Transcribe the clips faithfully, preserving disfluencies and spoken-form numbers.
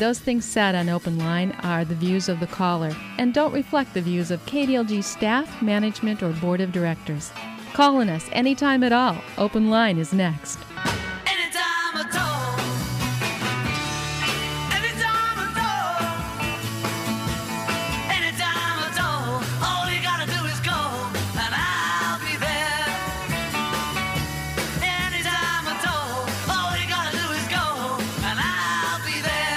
those things said on Open Line are the views of the caller and don't reflect the views of K D L G staff, management, or board of directors. Calling us anytime at all. Open Line is next. Anytime at all. Anytime at all. Anytime at all. All you gotta do is call and I'll be there. Anytime at all. All you gotta do is go and I'll be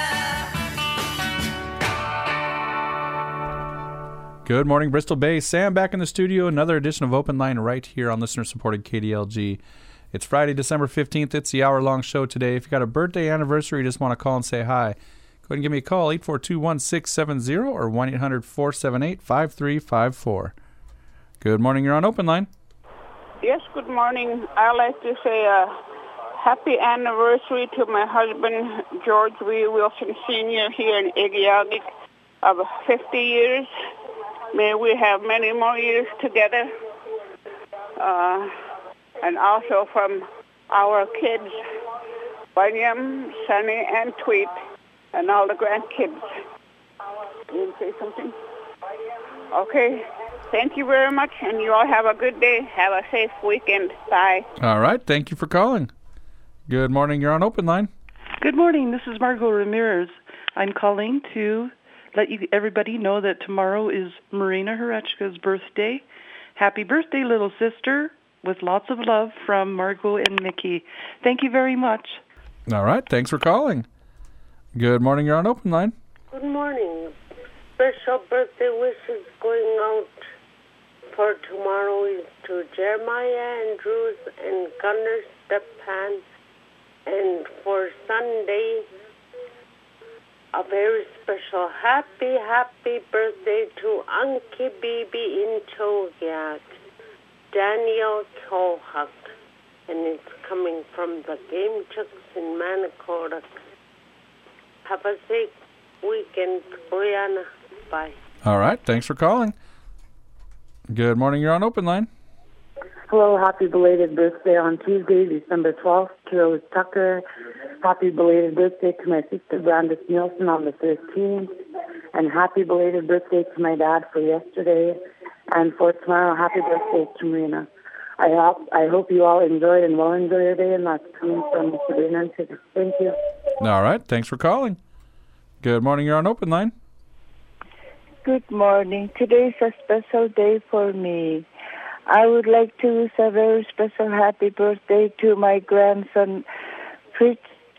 there. Good morning, Bristol Bay. Sam back in the studio. Another edition of Open Line right here on listener-supported K D L G. It's Friday, December fifteenth. It's the hour-long show today. If you got a birthday anniversary, you just want to call and say hi, go ahead and give me a call, eight four two, one six seven zero or one eight hundred, four seven eight, five three five four. Good morning. You're on Open Line. Yes, good morning. I'd like to say a happy anniversary to my husband, George V. Wilson Senior here in Igiagik of fifty years. May we have many more years together. Uh, and also from our kids, William, Sonny, and Tweet, and all the grandkids. Can you say something? Okay. Thank you very much, and you all have a good day. Have a safe weekend. Bye. All right. Thank you for calling. Good morning. You're on Open Line. Good morning. This is Margot Ramirez. I'm calling to let you everybody know that tomorrow is Marina Horechka's birthday. Happy birthday, little sister, with lots of love from Margot and Mickey. Thank you very much. All right. Thanks for calling. Good morning. You're on Open Line. Good morning. Special birthday wishes going out for tomorrow is to Jeremiah Andrews and Gunnar Stepan. And for Sunday, a very special happy, happy birthday to Anki Bibi in Chogyat, Daniel Tohak. And it's coming from the Game Chucks in Manicorak. Have a safe weekend, Brianna. Bye. All right. Thanks for calling. Good morning. You're on Open Line. Hello, happy belated birthday on Tuesday, December twelfth, to Rose Tucker. Happy belated birthday to my sister, Brandis Nielsen, on the thirteenth. And happy belated birthday to my dad for yesterday. And for tomorrow, happy birthday to Marina. I hope, I hope you all enjoyed and will enjoy your day, and that's coming from Sabrina and Tiffany. Thank you. All right. Thanks for calling. Good morning. You're on Open Line. Good morning. Today's a special day for me. I would like to wish a very special happy birthday to my grandson, Fritz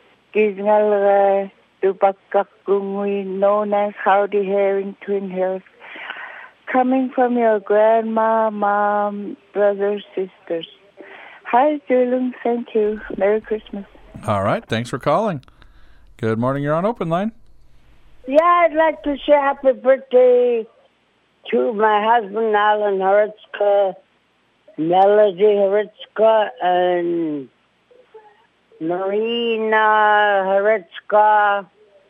Gisngal Dubakakungwi, known as Howdy Herring Twin Hills, coming from your grandma, mom, brothers, sisters. Hi, Julung. Thank you. Merry Christmas. All right. Thanks for calling. Good morning. You're on Open Line. Yeah, I'd like to say happy birthday to my husband, Alan Horitzka, Melody Horitzka, and Marina Horitzka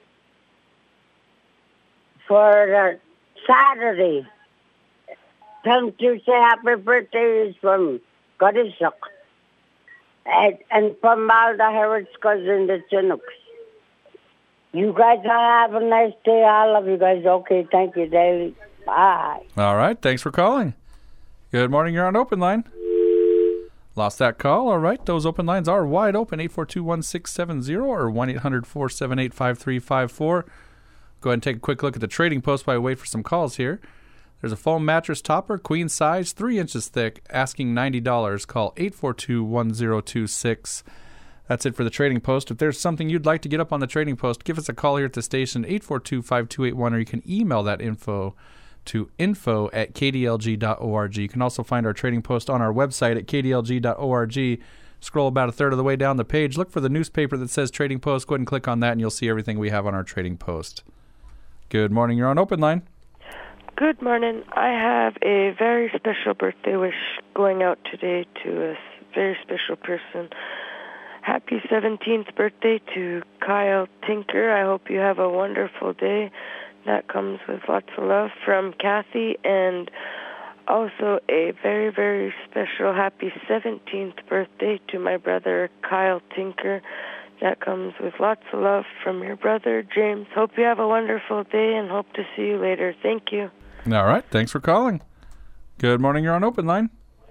for uh, Saturday. Thank you. Say happy birthday from Gorisok. And, and from all the Horitzkas and the Chinooks. You guys all have a nice day. I love you guys. Okay, thank you, David. Bye. All right. Thanks for calling. Good morning. You're on Open Line. Lost that call. All right. Those open lines are wide open. eight four two, one six seven zero or one eight hundred, four seven eight, five three five four. Go ahead and take a quick look at the trading post while I wait for some calls here. There's a foam mattress topper, queen size, three inches thick, asking ninety dollars. Call eight four two, one zero two six. That's it for the trading post. If there's something you'd like to get up on the trading post, give us a call here at the station, eight four two, five two eight one, or you can email that info to info at k d l g dot org. You can also find our trading post on our website at k d l g dot org. Scroll about a third of the way down the page. Look for the newspaper that says Trading Post. Go ahead and click on that, and you'll see everything we have on our trading post. Good morning. You're on Open Line. Good morning. I have a very special birthday wish going out today to a very special person. Happy seventeenth birthday to Kyle Tinker. I hope you have a wonderful day. That comes with lots of love from Kathy, and also a very, very special happy seventeenth birthday to my brother Kyle Tinker. That comes with lots of love from your brother, James. Hope you have a wonderful day and hope to see you later. Thank you. All right. Thanks for calling. Good morning. You're on Open Line.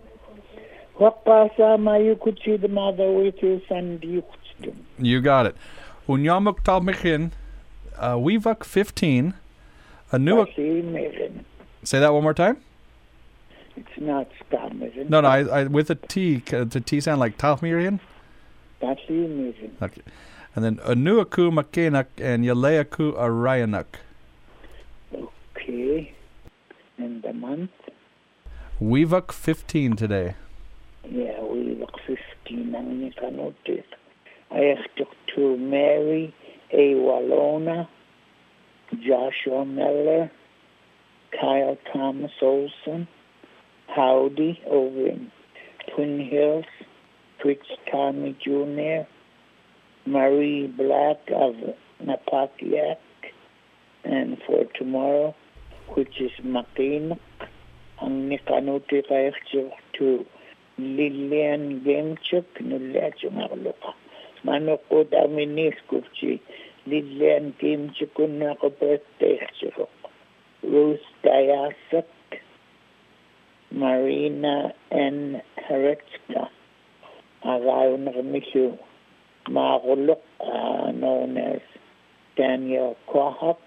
You got it. Unyamuk Talmichin, uh, Weevuk fifteen. A new. Say that one more time. It's not Talmichin. No, no. I, I with a T. Does a T sound like Talmirian? That's the amazing. Okay. And then Anuaku Makenak and Yaleaku Arayanuk. Okay. And the month? Weevuk fifteen today. Yeah, Weevuk fifteen. I'm going to note it. I asked to Mary A. Wallona, Joshua Miller, Kyle Thomas Olson, Howdy over in Twin Hills, Fritz Tommy Junior, Marie Black of Napakiak, and for tomorrow, which is Makinak, ang nikanuti kayo to Lilian Gamechuk, nulat yung akaloka. Mano ko dami niskupchi, Lilian Gamechuk na ako birthday chuk. Ruth Dayasak, Marina N. Heretska, agaw na kamisyo, makulok, uh, known as Daniel Kwahak,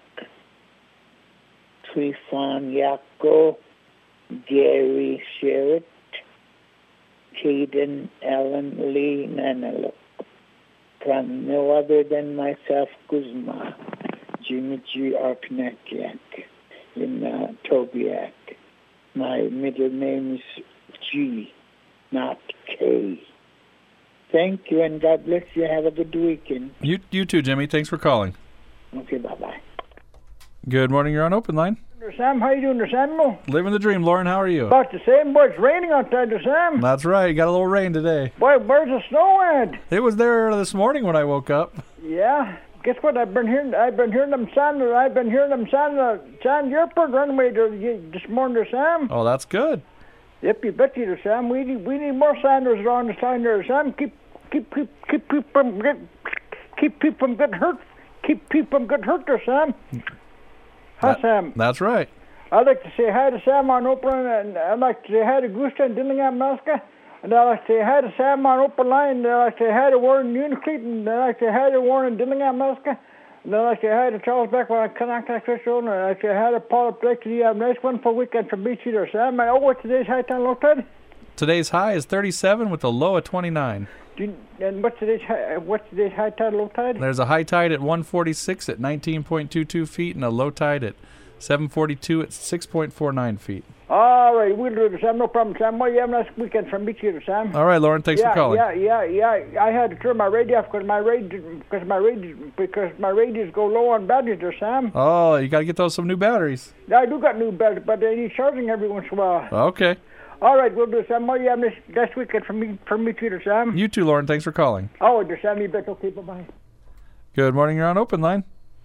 Trifon Yako, Gary Sherritt, Caden Ellen Lee Nanaluk. From no other than myself, Kuzma, Jimmy G. Arknakiak, in uh, Tobiak. My middle name is G, not K. Thank you, and God bless you. Have a good weekend. You, you too, Jimmy. Thanks for calling. Okay, bye-bye. Good morning. You're on Open Line. Sam, how you doing there, Samuel? Living the dream. Lauren, how are you? About the same, boy. It's raining outside there, Sam. That's right. You got a little rain today. Boy, where's the snow at? It was there this morning when I woke up. Yeah. Guess what? I've been hearing. I've been hearing them sound. I've been hearing them sound. Uh, sound your runway there this morning, there, Sam. Oh, that's good. Yep, you bet you, there, Sam. We need we need more Sanders around the sign there, Sam. Keep keep keep keep people from get keep people from getting hurt. Keep people from getting hurt there, Sam. Huh, that, Sam? That's right. I'd like to say hi to Sam on Open, and I'd like to say hi to Gusta in Dillingham, Alaska. And I'd like to say hi to Sam on Open Line, and I'd like to say hi to Warren Unicleat, and I'd like to say hi to Warren in Dillingham, Alaska. And I'd like to say hi to Charles Beck when I connect with you, and I'd like to say hi to Paul Blake. You have a nice wonderful weekend from B C there, Sam. And oh, what's today's high time low tide? Today's high is thirty-seven with a low of twenty-nine. Do you, and what's today's high, what's today's high tide, low tide? There's a high tide at one forty-six at nineteen point two two feet, and a low tide at seven forty-two at six point four nine feet. All right, we'll do it, Sam. No problem, Sam. Well, you have a nice weekend from each other, Sam. All right, Lauren. Thanks yeah, for calling. Yeah, yeah, yeah. I had to turn my radio off because my radio, because my radio, because my radios go low on batteries there, Sam. Oh, you got to get those some new batteries. I do got new batteries, but they need charging every once in a while. Okay. All right, we'll do it, Sam. Well, you have a nice, nice weekend from me, from me too, there, Sam. You too, Lauren. Thanks for calling. Oh, there, Sam. You bet. Okay, bye-bye. Good morning. You're on Open Line.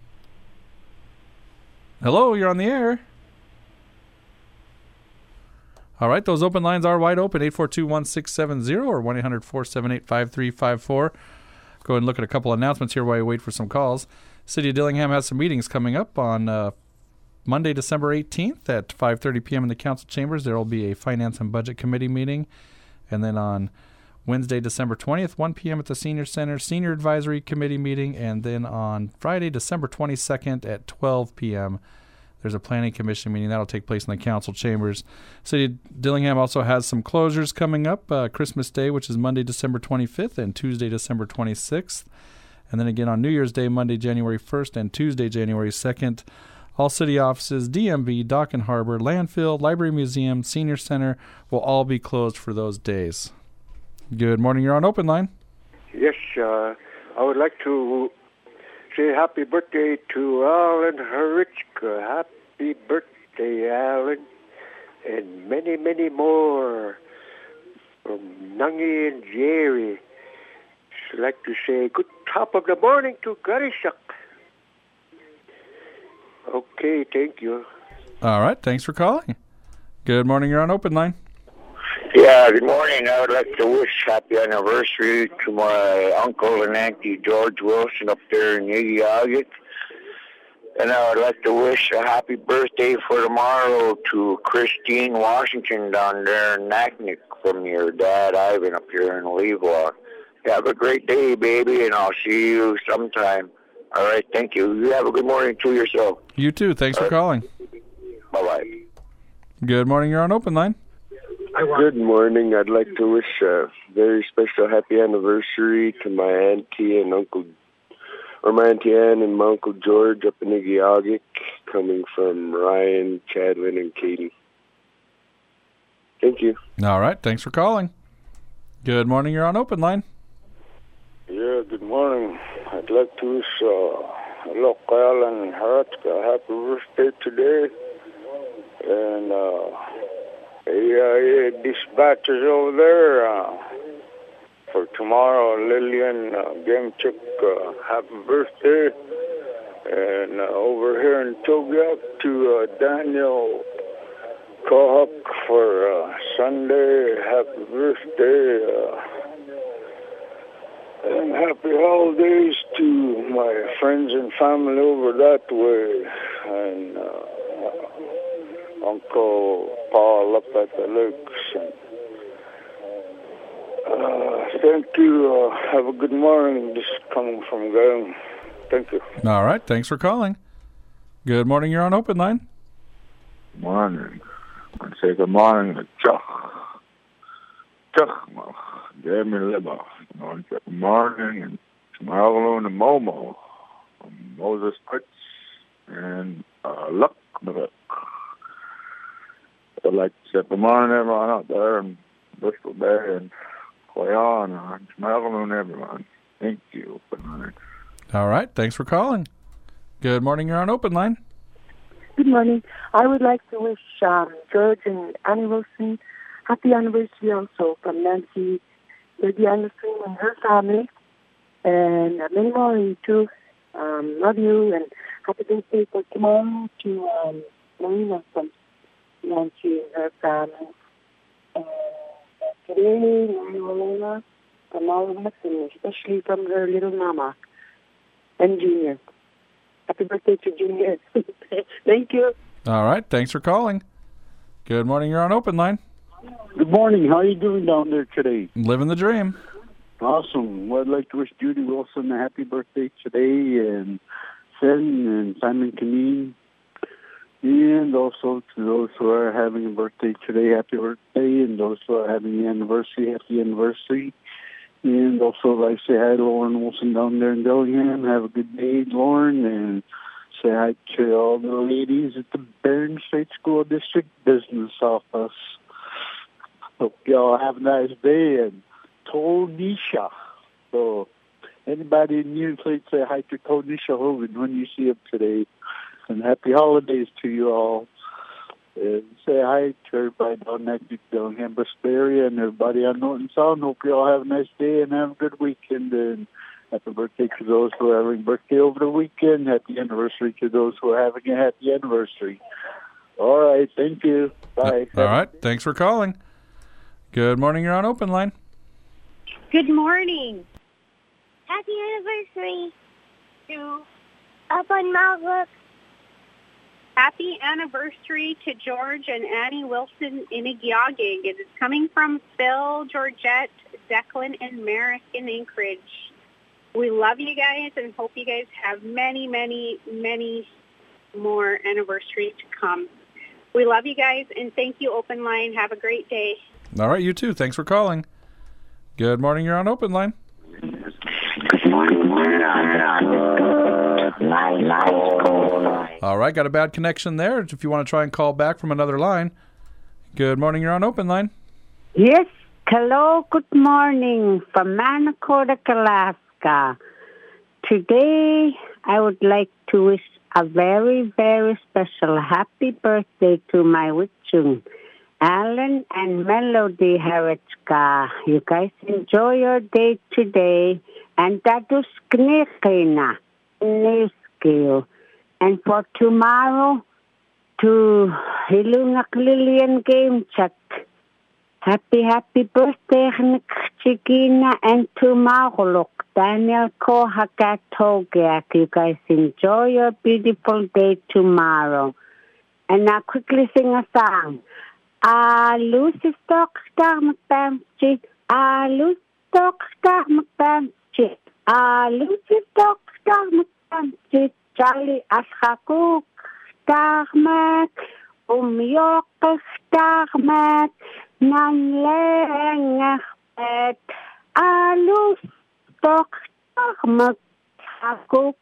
Hello, you're on the air. All right, those open lines are wide open, eight four two, one six seven zero or one eight hundred, four seven eight, five three five four. Go ahead and look at a couple announcements here while you wait for some calls. City of Dillingham has some meetings coming up on uh, Monday, December eighteenth at five thirty p.m. in the council chambers. There will be a Finance and Budget Committee meeting. And then on Wednesday, December twentieth, one p.m. at the Senior Center, Senior Advisory Committee meeting. And then on Friday, December twenty-second at twelve p.m., there's a planning commission meeting that'll take place in the council chambers. City of Dillingham also has some closures coming up. Uh, Christmas Day, which is Monday, December twenty-fifth, and Tuesday, December twenty-sixth. And then again on New Year's Day, Monday, January first, and Tuesday, January second. All city offices, D M V, Dock and Harbor, Landfill, Library Museum, Senior Center will all be closed for those days. Good morning. You're on Open Line. Yes, uh, I would like to say happy birthday to Alan Herichka. Happy birthday, Alan. And many, many more from Nangi and Jerry. I'd like to say good top of the morning to Garishak. Okay, thank you. All right, thanks for calling. Good morning. You're on Open Line. Yeah, good morning. I would like to wish happy anniversary to my uncle and auntie George Wilson up there in Yiggyogik. And I would like to wish a happy birthday for tomorrow to Christine Washington down there in Naknek from your dad Ivan up here in Leewaw. Have a great day, baby, and I'll see you sometime. All right, thank you. You have a good morning to yourself. You too. Thanks for calling. Bye-bye. Good morning. You're on Open Line. Good morning. I'd like to wish a very special happy anniversary to my auntie and uncle, or my auntie Ann and my uncle George up in Yiggyogik, coming from Ryan, Chadlin, and Katie. Thank you. All right. Thanks for calling. Good morning. You're on Open Line. Yeah, good morning. I'd like to wish uh, Lokal and Haratka a happy birthday today. And uh, yeah, yeah, dispatches over there uh, for tomorrow. Lillian uh, Gamchuk, uh, happy birthday. And uh, over here in Togiak to uh, Daniel Kohak for uh, Sunday, happy birthday. Uh, and happy holidays to my friends and family over that way. And uh, Uncle Paul up at the lakes. And, uh, thank you. Uh, have a good morning. This is coming from Graham. Thank you. All right. Thanks for calling. Good morning. You're on Open Line. Morning. I say good morning to Chuck. Chuck, Jamie Libba. Good morning, and tomorrow and Momo, Moses Pitts, and uh, Luck. I'd like to say good morning, everyone out there in Bristol Bay and Coyon, and tomorrow and everyone. Thank you. Good morning. All right. Thanks for calling. Good morning. You're on Open Line. Good morning. I would like to wish um, George and Annie Wilson happy anniversary also from Nancy, Lady Anderson and her family, and uh, many more you too. Um, love you, and happy birthday for tomorrow to um, Marina from Nancy and her family. And uh, today, Marina from all of us, and especially from her little mama and Junior. Happy birthday to Junior. Thank you. All right. Thanks for calling. Good morning. You're on Open Line. Good morning. How are you doing down there today? Living the dream. Awesome. Well, I'd like to wish Judy Wilson a happy birthday today, and Finn and Simon Canine, and also to those who are having a birthday today, happy birthday, and those who are having the anniversary, happy anniversary. And also, like say hi to Lauren Wilson down there in Dillingham. Have a good day, Lauren, and say hi to all the ladies at the Barron State School District Business Office. Hope y'all have a nice day, and Tonisha. So, anybody in Union Plate, say hi to Tonisha Hogan when you see him today. And happy holidays to you all. And say hi to everybody down there in Dillingham, Bristol area, and everybody on Norton Sound. Hope you all have a nice day and have a good weekend. And happy birthday to those who are having a birthday over the weekend. Happy anniversary to those who are having a happy anniversary. All right. Thank you. Bye. All right. Thanks for calling. Good morning. You're on Open Line. Good morning. Happy anniversary to Up on Mount Look. Happy anniversary to George and Annie Wilson in Yiggyogik. It is coming from Phil, Georgette, Declan, and Merrick in Anchorage. We love you guys and hope you guys have many, many, many more anniversaries to come. We love you guys, and thank you, Open Line. Have a great day. All right, you too. Thanks for calling. Good morning. You're on Open Line. Good morning. All right, got a bad connection there. If you want to try and call back from another line. Good morning. You're on Open Line. Yes. Hello. Good morning from Manakotak, Alaska. Today, I would like to wish a very, very special happy birthday to my Wichung, Alan and Melody Herrichka. You guys enjoy your day today. And that is Knikina, Niskill. And for tomorrow, to Hilungak Lillian Game Check. Happy, happy birthday, Chigina and Tumaruluk. Daniel Kohakatogiak. You guys enjoy your beautiful day tomorrow. And I'll quickly sing a song. Ah, Lucy Stockstar McBamchi. Ah, Lucy Stockstar McBamchi. Ah, Lucy Stockstar McBamchi. Charlie Ashakuk Starmak. Um York Starmak. Nan Lengert. Ah, Lucy Stockstar McBamchi.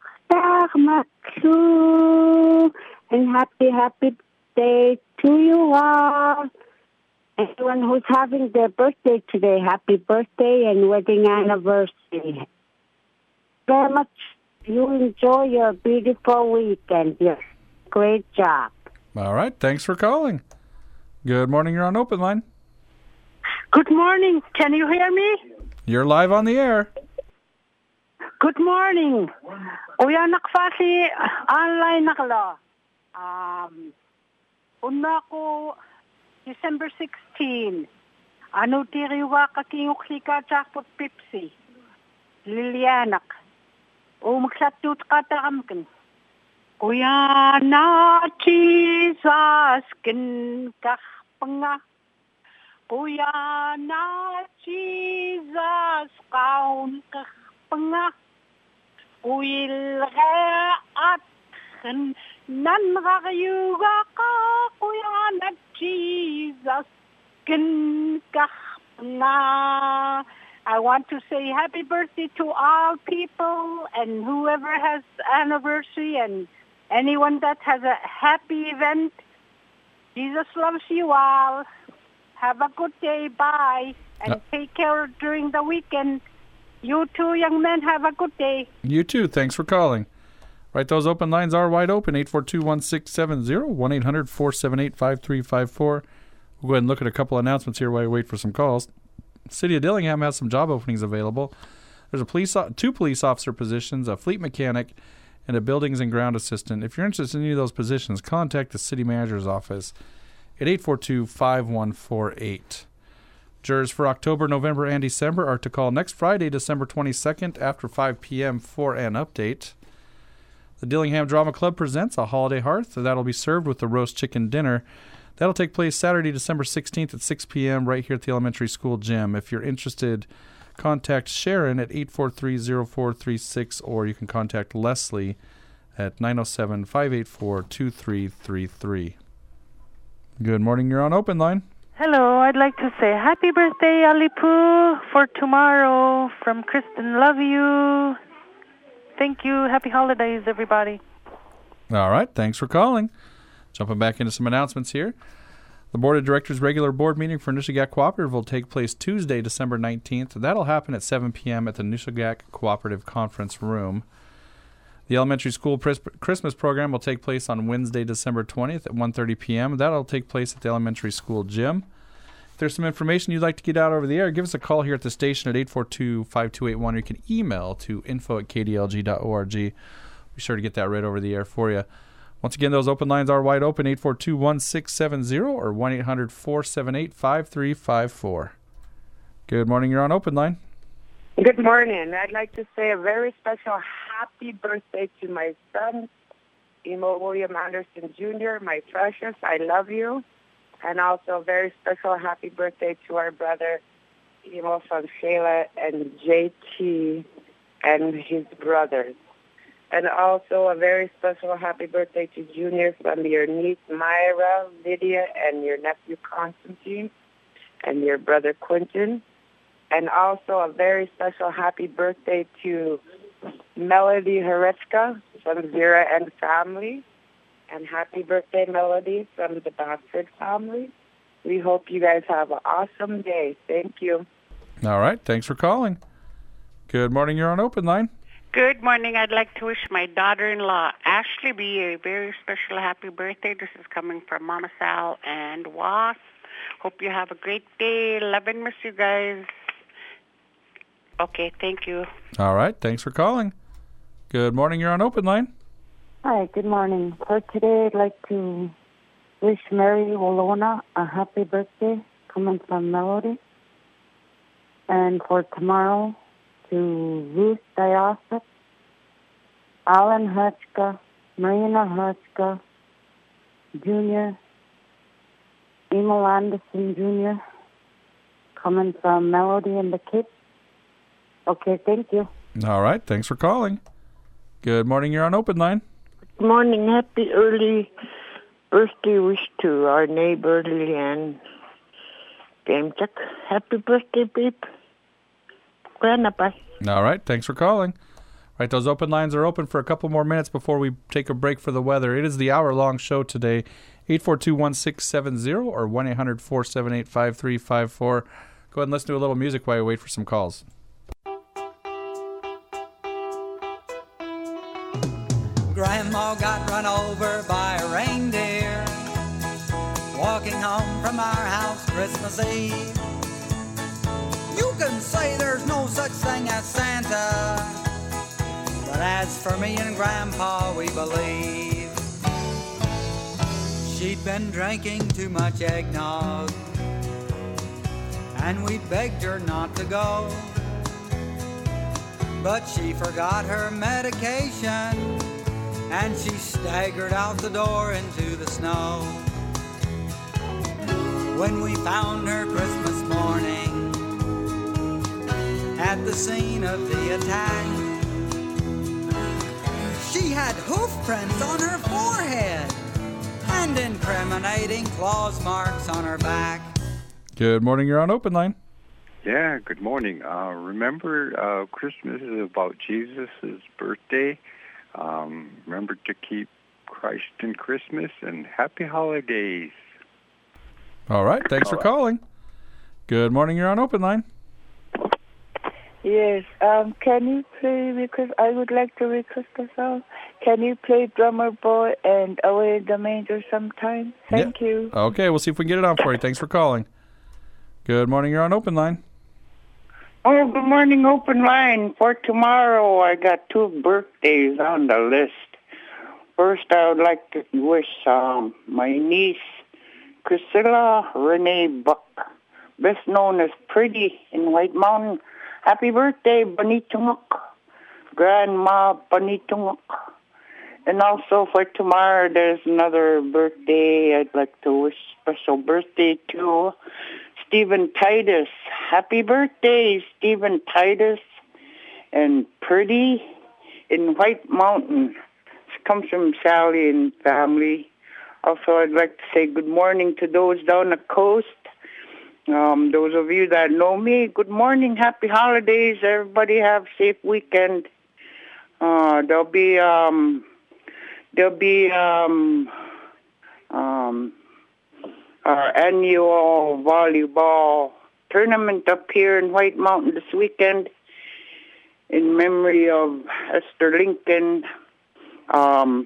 And happy, happy day to you all. Anyone who's having their birthday today, happy birthday and wedding anniversary. Very much. You enjoy your beautiful weekend. Yes. Great job. All right. Thanks for calling. Good morning. You're on Open Line. Good morning. Can you hear me? You're live on the air. Good morning. Uya nakfasi online nakala. Um, una ko December sixteenth. Ano tiriwa kakingok lika chakpot Pepsi. Lilianak. O magsatut kataramkan. Kuya na Jesus kin kakpanga. Kuya na Jesus kaun kakpanga. Kuil at nan rayuga ka kuya na Jesus kin kakpanga. I want to say happy birthday to all people and whoever has anniversary and anyone that has a happy event. Jesus loves you all. Have a good day. Bye. And take care during the weekend. You too, young men. Have a good day. You too. Thanks for calling. Right, those open lines are wide open. eight four two, one six seven zero, one eight hundred, four seven eight, five three five four. We'll go ahead and look at a couple announcements here while we wait for some calls. City of Dillingham has some job openings available. There's a police, two police officer positions, a fleet mechanic, and a buildings and ground assistant. If you're interested in any of those positions, contact the city manager's office at eight four two, five one four eight. Jurors for October, November, and December are to call next Friday, December twenty-second, after five p.m. for an update. The Dillingham Drama Club presents a holiday hearth. That'll be served with the roast chicken dinner. That'll take place Saturday, December sixteenth at six p.m. right here at the elementary school gym. If you're interested, contact Sharon at eight four three, zero four three six, or you can contact Leslie at nine oh seven, five eight four, two three three three. Good morning. You're on Open Line. Hello. I'd like to say happy birthday, Alipu, for tomorrow from Kristen. Love you. Thank you. Happy holidays, everybody. All right. Thanks for calling. Jumping back into some announcements here. The Board of Directors' regular board meeting for Nushagak Cooperative will take place Tuesday, December nineteenth. That'll happen at seven p.m. at the Nushagak Cooperative Conference Room. The elementary school pres- Christmas program will take place on Wednesday, December twentieth at one thirty p.m. That'll take place at the elementary school gym. If there's some information you'd like to get out over the air, give us a call here at the station at eight four two, five two eight one, or you can email to info at k d l g dot org. Be sure to get that right over the air for you. Once again, those open lines are wide open, eight four two, one six seven zero or one eight hundred, four seven eight, five three five four. Good morning. You're on Open Line. Good morning. I'd like to say a very special happy birthday to my son, Emo William Anderson Junior, my precious. I love you. And also a very special happy birthday to our brother, Emo from Shayla and J T and his brothers. And also a very special happy birthday to Junior from your niece Myra, Lydia, and your nephew Constantine, and your brother Quentin. And also a very special happy birthday to Melody Herechka from Zira and family. And happy birthday, Melody, from the Bassford family. We hope you guys have an awesome day. Thank you. All right. Thanks for calling. Good morning. You're on Open Line. Good morning. I'd like to wish my daughter-in-law, Ashley B., a very special happy birthday. This is coming from Mama Sal and Was. Hope you have a great day. Love and miss you guys. Okay, thank you. All right. Thanks for calling. Good morning. You're on Open Line. Hi, good morning. For today, I'd like to wish Mary Wolona a happy birthday. coming from Melody. And for tomorrow, to Ruth Diosip, Alan Hutchka, Marina Hutchka, Junior, Emil Anderson Junior, coming from Melody and the kids. Okay, thank you. All right, thanks for calling. Good morning, you're on Open Line. Good morning, happy early birthday wish to our neighbor Leanne Gamechuk. Happy birthday, babe. Grandpa. All right, thanks for calling. Right, those open lines are open for a couple more minutes before we take a break for the weather. It is the hour-long show today. eight four two, one six seven zero or one eight hundred, four seven eight, five three five four. Go ahead and listen to a little music while we wait for some calls. Grandma got run over by a reindeer walking home from our house Christmas Eve. You can say there's no such thing as Santa, but as for me and Grandpa, we believe she'd been drinking too much eggnog, and we begged her not to go, but she forgot her medication, and she staggered out the door into the snow. When we found her Christmas morning at the scene of the attack, she had hoof prints on her forehead and incriminating claws marks on her back. Good morning, you're on Open Line. Yeah, good morning. Uh, remember, uh, Christmas is about Jesus' birthday. Um, remember to keep Christ in Christmas, and happy holidays. All right, thanks for calling. Good morning, you're on Open Line. Yes, um, can you play, because I would like to request a song. Can you play Drummer Boy and Away in the Manger sometime? Thank yeah. you. Okay, we'll see if we can get it on for you. Thanks for calling. Good morning, you're on Open Line. Oh, good morning, Open Line. For tomorrow, I got two birthdays on the list. First, I would like to wish um, my niece, Priscilla Renee Buck, best known as Pretty in White Mountain. Happy birthday, Banitunguk, Grandma Banitunguk. And also for tomorrow, there's another birthday. I'd like to wish special birthday to Stephen Titus. Happy birthday, Stephen Titus. And Pretty in White Mountain. This comes from Sally and family. Also, I'd like to say good morning to those down the coast. Um, those of you that know me, good morning, happy holidays. Everybody have a safe weekend. Uh, there'll be um, there'll be um, um, our annual volleyball tournament up here in White Mountain this weekend in memory of Esther Lincoln. Um,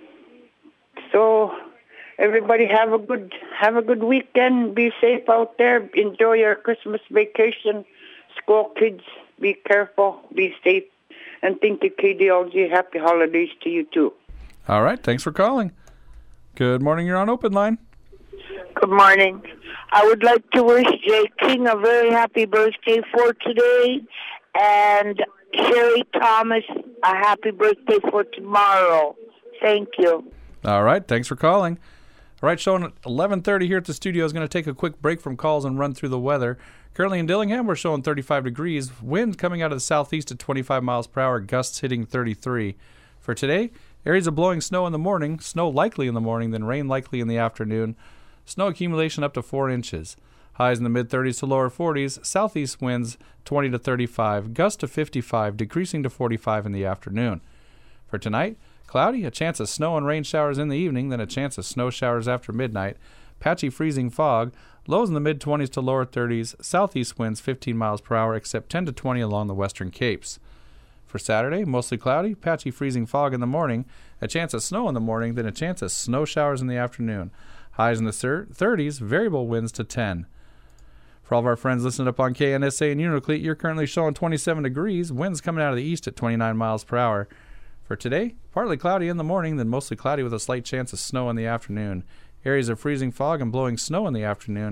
so. Everybody have a good have a good weekend. Be safe out there. Enjoy your Christmas vacation. School kids, be careful, be safe. And thank you, K D L G. Happy holidays to you too. All right, thanks for calling. Good morning, you're on Open Line. Good morning. I would like to wish Jay King a very happy birthday for today, and Sherry Thomas a happy birthday for tomorrow. Thank you. All right, thanks for calling. All right, showing at eleven thirty here at the studio. Is going to take a quick break from calls and run through the weather. Currently in Dillingham, we're showing thirty-five degrees. Wind coming out of the southeast at twenty-five miles per hour. Gusts hitting thirty-three. For today, areas of blowing snow in the morning. Snow likely in the morning, then rain likely in the afternoon. Snow accumulation up to four inches. Highs in the mid-thirties to lower forties. Southeast winds twenty to thirty-five. Gusts to fifty-five, decreasing to forty-five in the afternoon. For tonight, cloudy, a chance of snow and rain showers in the evening, then a chance of snow showers after midnight. Patchy freezing fog, lows in the mid-twenties to lower thirties, southeast winds fifteen miles per hour, except ten to twenty along the western capes. For Saturday, mostly cloudy, patchy freezing fog in the morning, a chance of snow in the morning, then a chance of snow showers in the afternoon. Highs in the thirties, variable winds to ten. For all of our friends listening up on K N S A and Unalakleet, you're currently showing twenty-seven degrees, winds coming out of the east at twenty-nine miles per hour. For today, partly cloudy in the morning, then mostly cloudy with a slight chance of snow in the afternoon. Areas of freezing fog and blowing snow in the afternoon.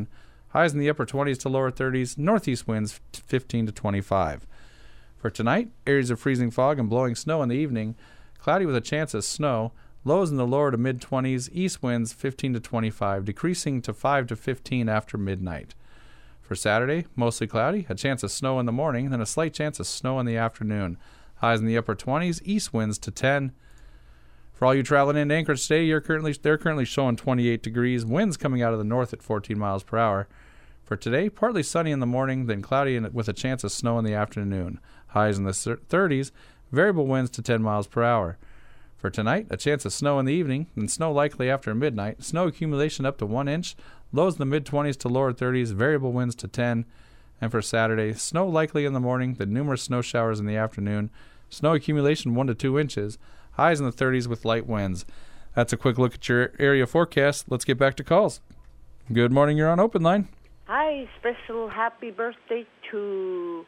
Highs in the upper twenties to lower thirties. Northeast winds fifteen to twenty-five. For tonight, areas of freezing fog and blowing snow in the evening. Cloudy with a chance of snow. Lows in the lower to mid-twenties. East winds fifteen to twenty-five, decreasing to five to fifteen after midnight. For Saturday, mostly cloudy. A chance of snow in the morning, then a slight chance of snow in the afternoon. Highs in the upper twenties. East winds to ten. For all you traveling into Anchorage today, you're currently they're currently showing twenty-eight degrees. Winds coming out of the north at fourteen miles per hour. For today, partly sunny in the morning, then cloudy and with a chance of snow in the afternoon. Highs in the thirties. Variable winds to ten miles per hour. For tonight, a chance of snow in the evening, then snow likely after midnight. Snow accumulation up to one inch. Lows in the mid-twenties to lower thirties. Variable winds to ten. And for Saturday, snow likely in the morning, then numerous snow showers in the afternoon. Snow accumulation one to two inches. Highs in the thirties with light winds. That's a quick look at your area forecast. Let's get back to calls. Good morning, you're on Open Line. Hi, special happy birthday to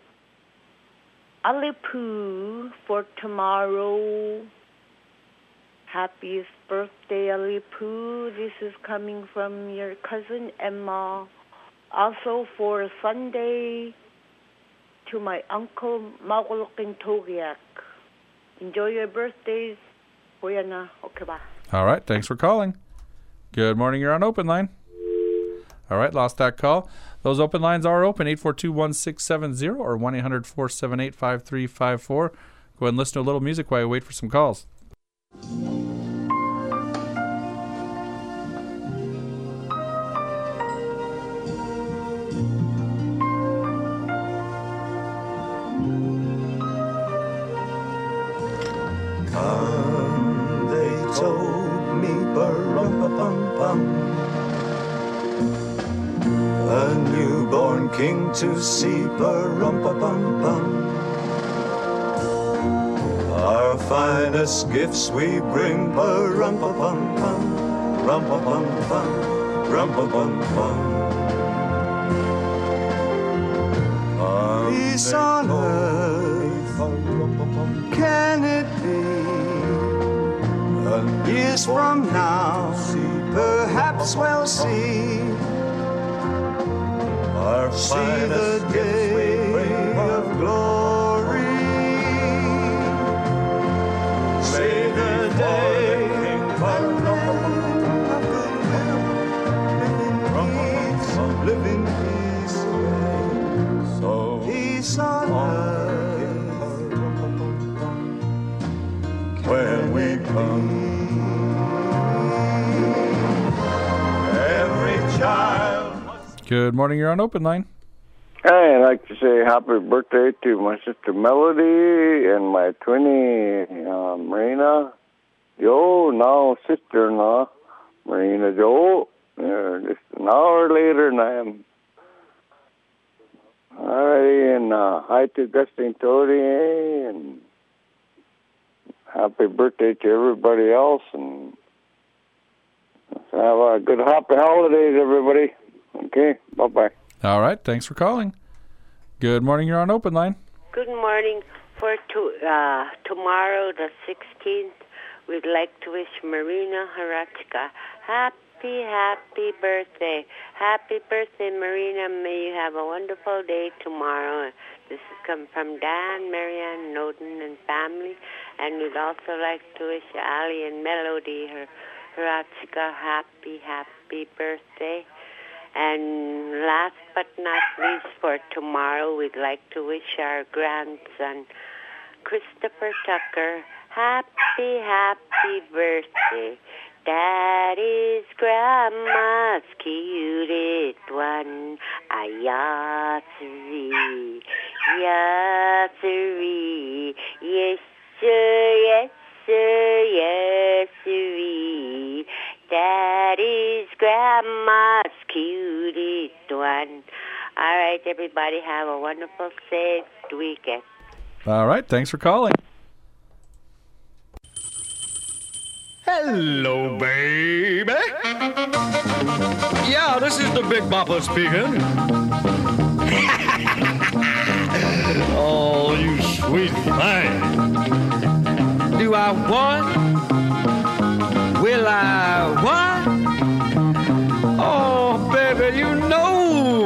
Alipu for tomorrow. Happiest birthday, Alipu. This is coming from your cousin Emma. Also for Sunday, to my uncle Magulukin Togiak. Enjoy your birthdays. Kuya na. Okay ba? All right, thanks for calling. Good morning, you're on Open Line. All right, lost that call. Those open lines are open, eight four two, one six seven zero or one eight hundred, four seven eight, five three five four. Go ahead and listen to a little music while you wait for some calls. Come, they told me, ba-rum-pa-pum-pum, a newborn king to see, ba-rum-pa-pum-pum. Our finest gifts we bring, ba-rum-pa-pum-pum, rum-pa-pum-pum, rum-pa-pum-pum. Peace on earth, can it be? Years from now, perhaps we'll see. Our see the day of glory. Say the day of good, live in peace, so peace on earth when we come. Good morning, you're on Open Line. Hey, I'd like to say happy birthday to my sister Melody and my twinny, uh, Marina Joe, now sister-in-law, Marina Joe. Uh, just an hour later and I am. Alrighty, and uh, hi to Gusting Toady, and happy birthday to everybody else, and have a good happy holidays, everybody. Okay, bye-bye. All right, thanks for calling. Good morning, you're on Open Line. Good morning. For to, uh, tomorrow, the sixteenth, we'd like to wish Marina Harachka happy, happy birthday. Happy birthday, Marina. May you have a wonderful day tomorrow. This is come from Dan, Marianne, Noden, and family. And we'd also like to wish Ali and Melody, her Harachka, happy, happy birthday. And last but not least, for tomorrow, we'd like to wish our grandson, Christopher Tucker, happy, happy birthday. That is Grandma's cutest one. Ayasiri, yasiri, yes sir, yes sir, yes sir. That is Grandma's cutest one. All right, everybody, have a wonderful, safe weekend. All right, thanks for calling. Hello, baby. Yeah, this is the Big Bopper speaking. Oh, you sweet thing. Do I want? Will I what? Oh, baby, you know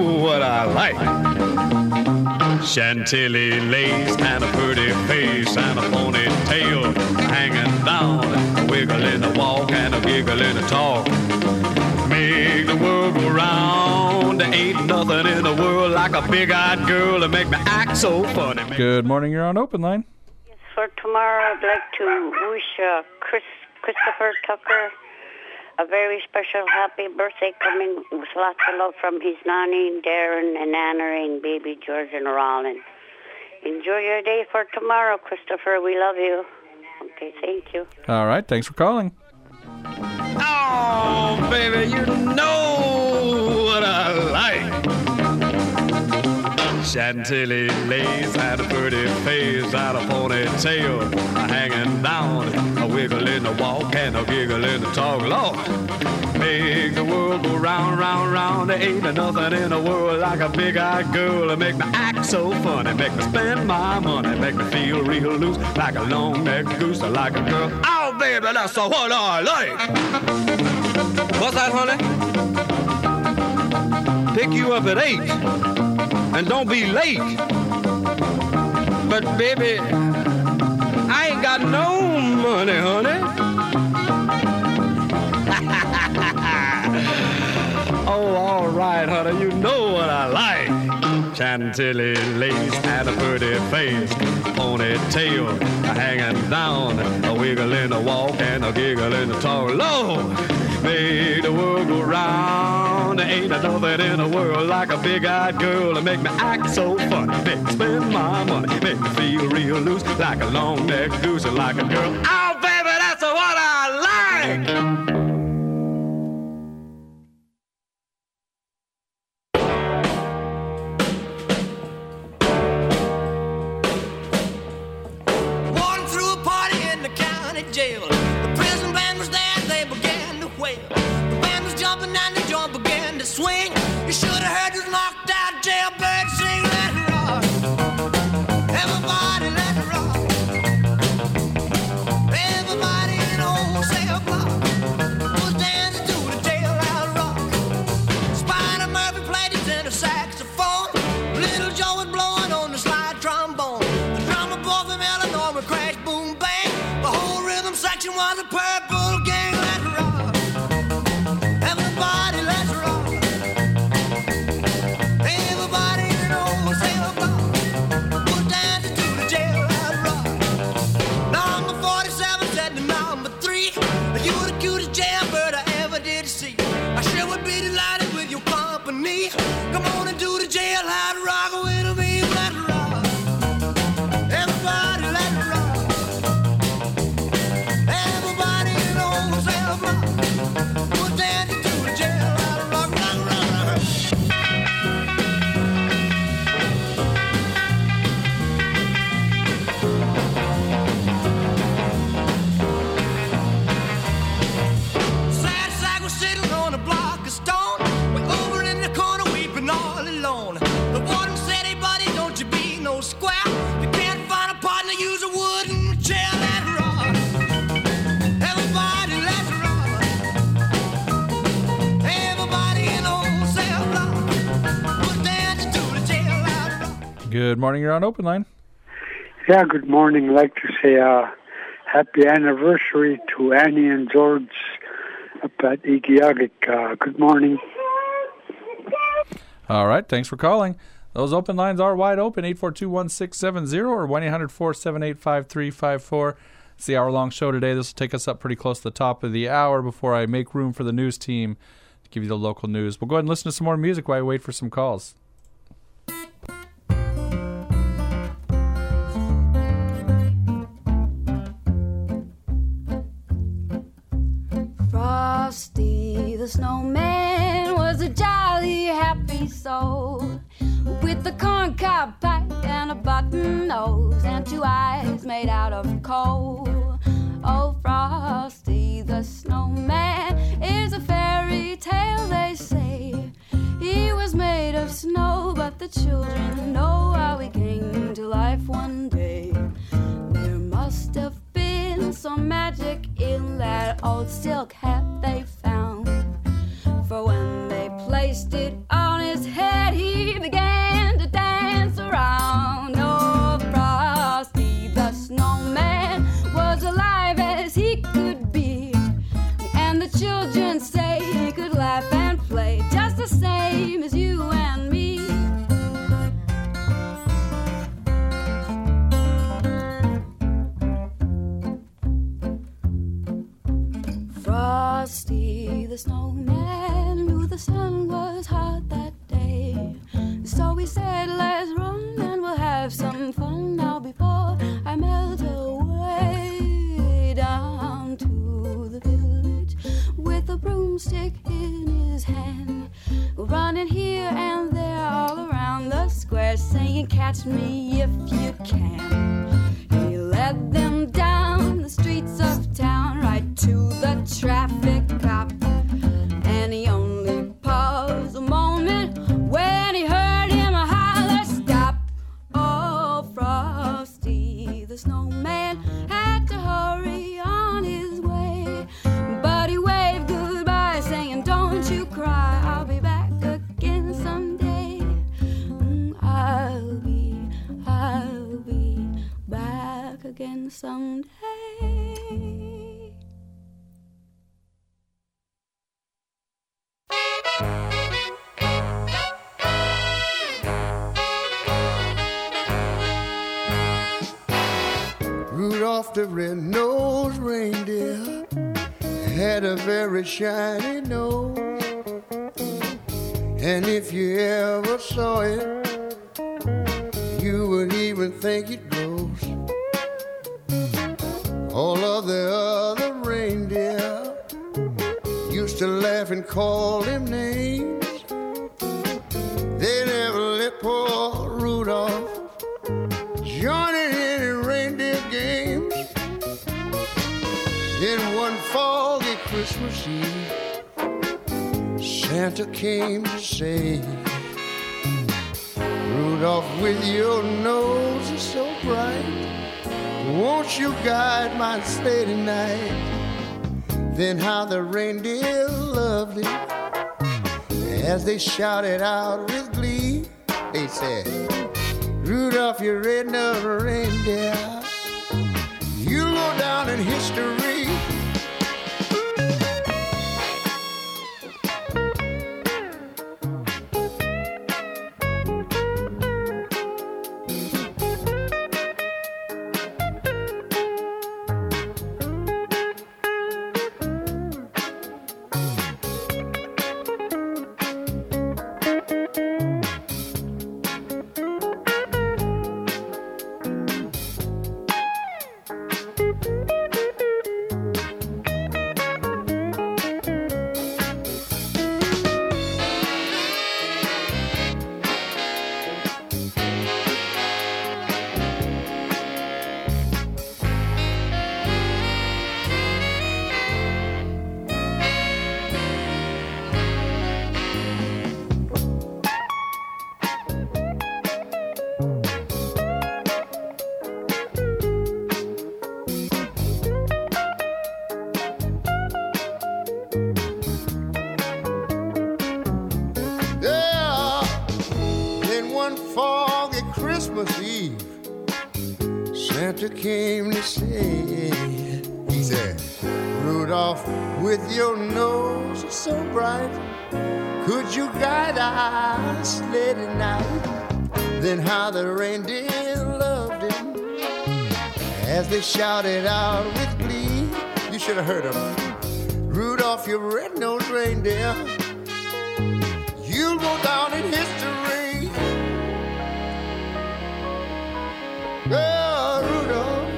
Chantilly lace and a pretty face and a ponytail hanging down, a wiggle in the walk and a giggle in the talk. Make the world go round. There ain't nothing in the world like a big-eyed girl to make me act so funny. Good morning, you're on Open Line. For tomorrow, I'd like to wish uh, Chris Christopher Tucker a very special happy birthday, coming with lots of love from his nanny, Darren, and Anna, and baby George and Rollin. Enjoy your day for tomorrow, Christopher. We love you. Okay, thank you. All right, thanks for calling. Oh, baby, you know what I like. Chantilly lace and a pretty face and a ponytail hanging down, a wiggle in the walk and a giggle in the talk. Lord, make the world go round, round, round. There ain't nothing in the world like a big-eyed girl to make me act so funny, make me spend my money, make me feel real loose like a long-necked goose or like a girl. Oh, baby, that's what I like. What's that, honey? Pick you up at eight. And don't be late. But baby, I ain't got no money, honey. Oh, all right, honey, you know what I like. Chantilly lace and a pretty face, ponytail hanging down, a wiggle in the walk and a giggle in the talk. Lord, make the world go round. There ain't nothing in the world like a big-eyed girl to make me act so funny, make me spend my money, make me feel real loose like a long-necked goose and like a girl. Oh, baby, that's what I like. Swing, you should have heard this knocked out jailbird sing. Let it rock, everybody let it rock. Everybody in the wholesale block was dancing to the jailhouse rock. Spider Murphy played his tenor saxophone. Little Joe was blowing on the slide trombone. The drummer boy from Illinois would crash, boom, bang. The whole rhythm section was a Purple Gang. Let it rock, everybody let it rock. Come on and do the jailhouse rock with me, let it rock. Everybody let it rock. Everybody in the wholesale block was dancing to the jailhouse rock, rock, rock, rock. Sad sack was sitting on a block of stone. Square. You can't find a partner, use a wooden chair. Let it rock. Everybody let it rock. Everybody in the wholesale block was dancing to the jailhouse rock. Good morning, you're on Open Line. Yeah, good morning. I'd like to say uh, happy anniversary to Annie and George up at Igiagik. Uh, good morning. All right, thanks for calling. Those open lines are wide open, eight four two, one six seven zero or one eight hundred, four seven eight, five three five four. It's the hour-long show today. This will take us up pretty close to the top of the hour before I make room for the news team to give you the local news. We'll go ahead and listen to some more music while I wait for some calls. Frosty the Snowman was a jolly happy soul with a corncob pipe and a button nose and two eyes made out of coal. Oh, Frosty the Snowman is a fairy tale, they say. He was made of snow, but the children know how he came to life one day. There must have been some magic in that old silk hat they found, for when they placed it on his head, he began to dance around. the snowman knew the sun was hot that day. So he said, let's run and we'll have some fun now before I melt away. Down to the village with a broomstick in his hand, running here and there all around the square, saying, catch me if you can. He led them down the streets of town, right to the traffic cop, and he only paused a moment when he heard him holler, stop. Oh, Frosty the snowman had to hurry on his way, but he waved goodbye, saying, don't you cry, I'll be back again someday. Mm, I'll be, I'll be back again someday. Rudolph the red-nosed reindeer had a very shiny nose, and if you ever saw it, you would even think it glows. All of the other reindeer used to laugh and call him names. They never let poor Rudolph join in any reindeer games. Then one foggy Christmas Eve, Santa came to say, Rudolph, with your nose is so bright, won't you guide my sleigh tonight? Then how the reindeer loved it as they shouted out with glee. They said, Rudolph, you red-nosed reindeer, you'll go down in history. Santa came to say, he said, Rudolph, with your nose so bright, could you guide our sleigh tonight? Then how the reindeer loved him as they shouted out with glee. You should have heard them. Rudolph, your red-nosed reindeer, you'll go down in history. Oh, Rudolph.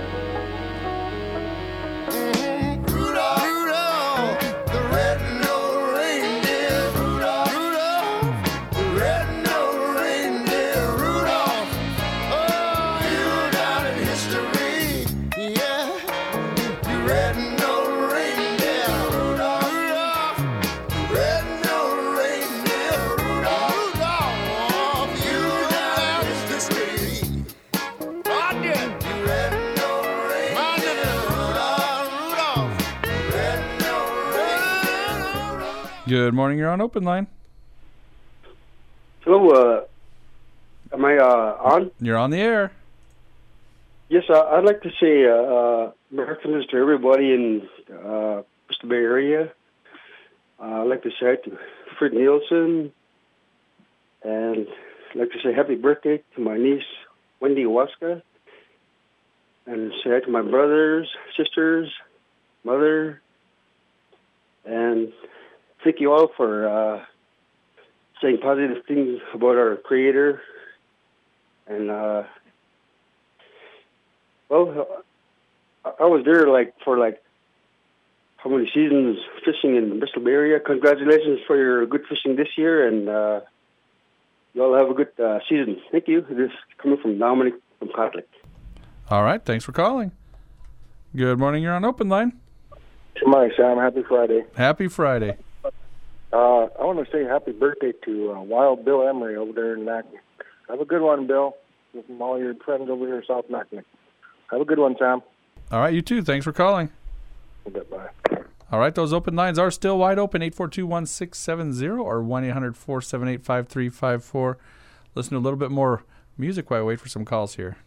Mm-hmm. Rudolph, Rudolph, the red-nosed reindeer. Rudolph, Rudolph, the red-nosed reindeer. Rudolph, oh, you're down in history. Yeah, you red-nosed reindeer. Rudolph, Rudolph, the red-nosed reindeer. Rudolph, Rudolph, you're down in history. Good morning, you're on Open Line. Hello, uh, am I uh, on? You're on the air. Yes, uh, I'd like to say uh, uh, Merry Christmas to everybody in uh, Bristol Bay area. Uh, I'd like to say hi to Fred Nielsen, and I'd like to say happy birthday to my niece, Wendy Waska, and say hi to my brothers, sisters, mother, And thank you all for uh, saying positive things about our Creator. And, uh, well, I was there like for like how many seasons fishing in the Bristol Bay area. Congratulations for your good fishing this year, and uh, you all have a good uh, season. Thank you. This is coming from Dominic from Catholic. All right. Thanks for calling. Good morning. You're on Open Line. Good morning, Sam. Happy Friday. Happy Friday. Uh, I want to say happy birthday to uh, Wild Bill Emery over there in Naknek. Have a good one, Bill, from all your friends over here in South Naknek. Have a good one, Sam. All right, you too. Thanks for calling. Bye. All right, those open lines are still wide open, eight four two, one six seven zero or one eight hundred, four seven eight, five three five four. Listen to a little bit more music while I wait for some calls here.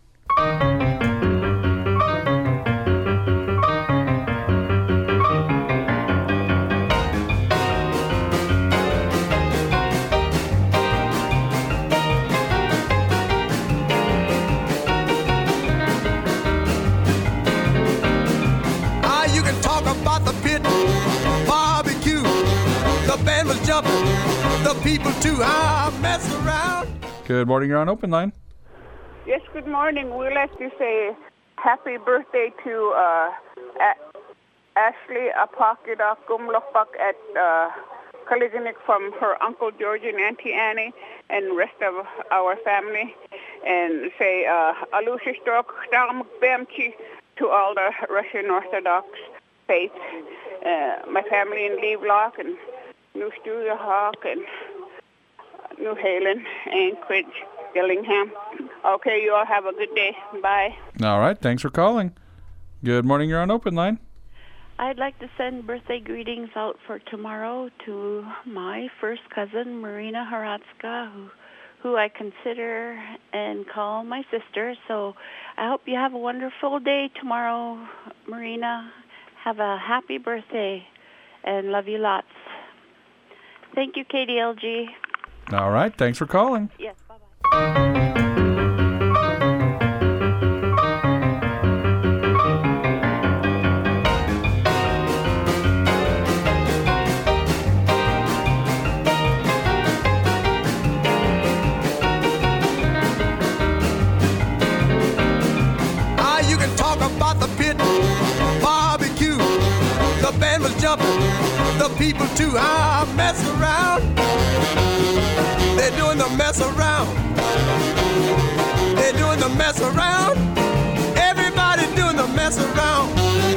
The people too, I mess around. Good morning, you're on Open Line. Yes, good morning. We'd like to say happy birthday to uh, a- Ashley Apakida Gumlokpak at uh, Kaliganik from her Uncle George and Auntie Annie and rest of our family. And say uh, Alusha Stork Bemchi to all the Russian Orthodox faith. Uh, my family in Levelock and New Studio Hawk and New Halen, Anchorage, Gillingham. Okay, you all have a good day. Bye. All right, thanks for calling. Good morning, you're on Open Line. I'd like to send birthday greetings out for tomorrow to my first cousin, Marina Haratska, who, who I consider and call my sister. So I hope you have a wonderful day tomorrow, Marina. Have a happy birthday and love you lots. Thank you, K D L G. All right, thanks for calling. Yes, bye-bye. Ah, you can talk about the pit, barbecue, the band was jumping, the people too, I mess around. They're doing the mess around. They're doing the mess around. Everybody doing the mess around.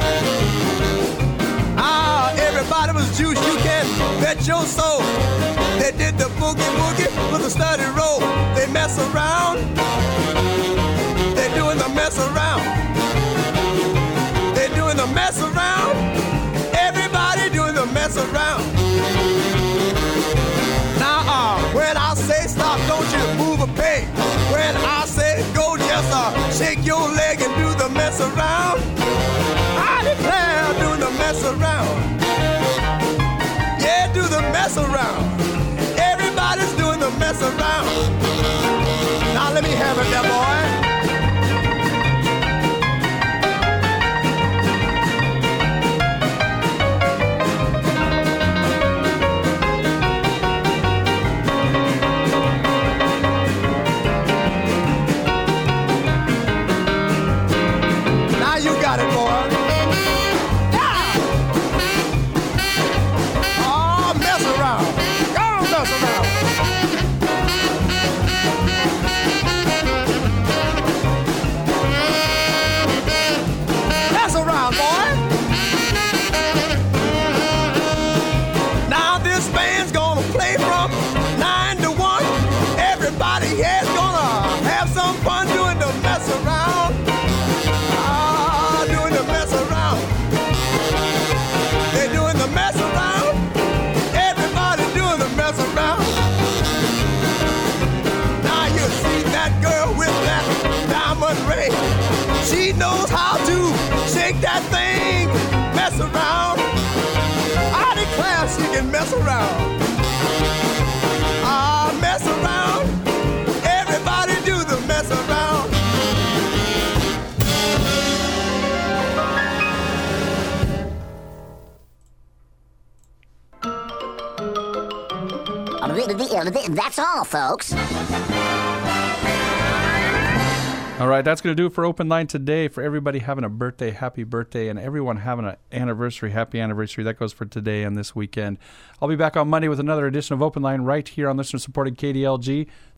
Ah, everybody was juice, you can bet your soul. They did the boogie woogie with a study roll. They mess around. They're doing the mess around. They're doing the mess around. Everybody doing the mess around. Now, uh, when I say stop, don't you move a peg. When I say go, just uh, shake your leg and do the mess around. I declare, doing the mess around. Yeah, do the mess around. Everybody's doing the mess around. Now let me have it, that boy. She knows how to shake that thing, mess around. I declare she can mess around. Ah, mess around. Everybody do the mess around. That's all, folks. All right, that's going to do it for Open Line today. For everybody having a birthday, happy birthday, and everyone having an anniversary, happy anniversary. That goes for today and this weekend. I'll be back on Monday with another edition of Open Line right here on listener-supported K D L G.